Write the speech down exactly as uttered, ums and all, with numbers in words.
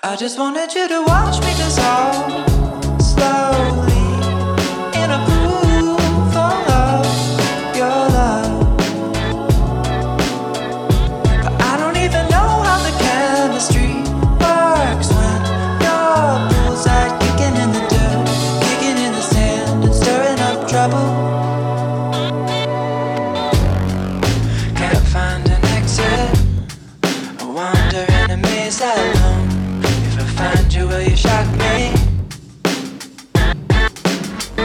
I just wanted you to watch me dissolve.